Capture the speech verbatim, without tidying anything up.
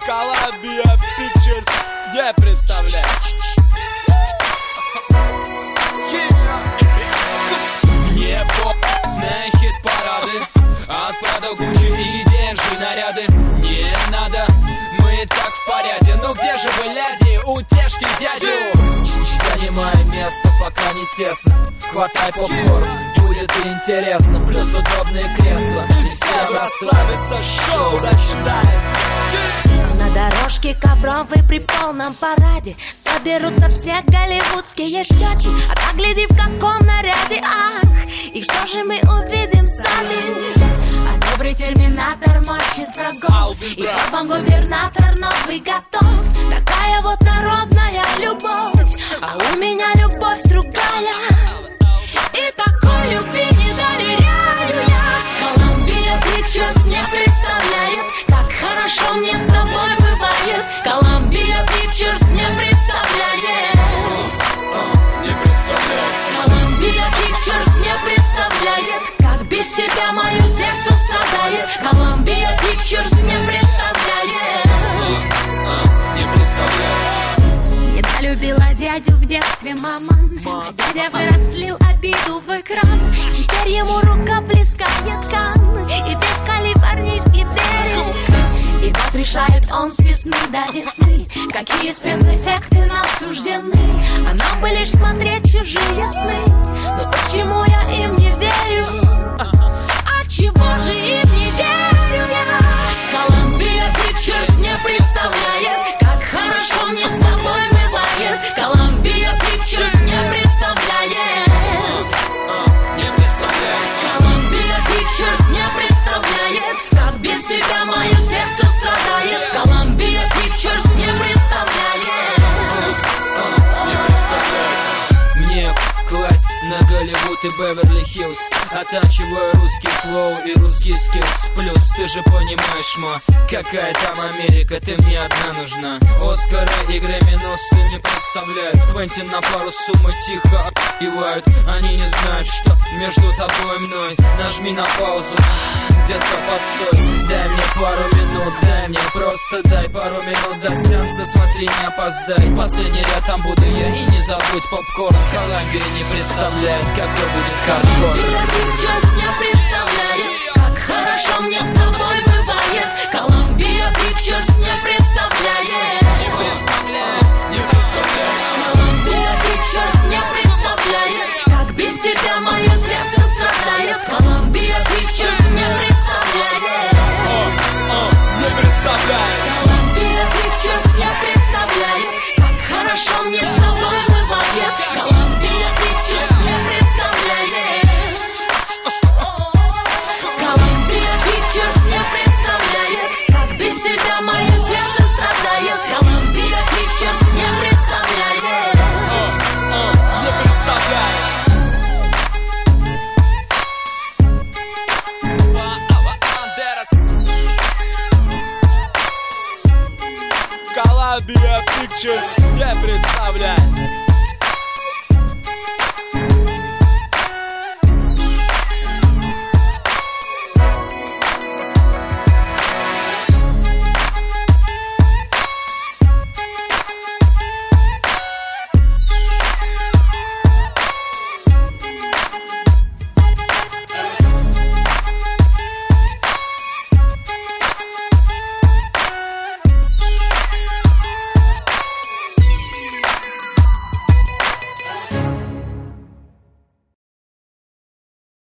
Columbia Pictures не представляет. Не по***ные хит-парады, от Прада, Гуччи и ди эн джи наряды. Не надо, мы и так в порядке. Ну где же вы, ляди, утешьте дядю. Занимай место, пока не тесно. Хватай попкорн, будет интересно. Плюс удобные кресла. Всем расслабиться, шоу начинается. На дорожке ковровой при полном параде соберутся все голливудские тети. А так гляди, в каком наряде, ах, и что же мы увидим сзади? А добрый терминатор мочит врагов, и вот вам губернатор новый готов. Такая вот народная любовь, а у меня любовь другая. И такой любви не доверяю я. Columbia Pictures не представляет, как хорошо мне с тобой бывает. Columbia Pictures не представляет. Не представляет. Columbia Pictures не представляет, как без тебя мое сердце страдает. Columbia Pictures не представляет. Не представляет. Недолюбила дядю в детстве мама, а дядя вырослил обиду в экран. Теперь ему рука плескает кан, и весь калифорнийский берег. И вот решает он с весны до весны, какие спецэффекты нам суждены. А нам бы лишь смотреть чужие сны. Но почему я им не верю? А чего же им не верю я? Columbia Pictures не представляет, как хорошо мне с тобой бывает. Columbia Pictures не представляет. Не представляет. Columbia Pictures не представляет, как без тебя мое сердце страдает. Columbia Pictures не представляет. Не представляет. Мне класть на Голливуд и Беверли-Хиллз, оттачиваю русский флоу и русский скиллс. Плюс ты же понимаешь, ма, какая там Америка, ты мне одна нужна. Оскара и Грэмми-носы не представляют. Квентин на пару суммы тихо отпивают. Они не знают, что между тобой и мной. Нажми на паузу, детка, постой. Дай мне пару минут, дай мне, просто дай пару минут до сеанса, смотри, не опоздай. Последний ряд, там буду я, и не забудь попкорн. Columbia не представляет, какой будет хардкор. Columbia Pictures не представляет, как хорошо мне с тобой бывает. Columbia Pictures не представляет. Не представляет, не представляет. Columbia Pictures не представляет, как без тебя мое сердце страдает. Columbia Pictures не представляет. О, о, не представляет. Columbia Pictures не представляет, как хорошо мне с тобой бывает. Columbia Pictures не представляет. Columbia Pictures не представляет, как без тебя мое сердце страдает. Columbia Pictures не представляет. О, о, не представляет. Columbia Pictures не представляет.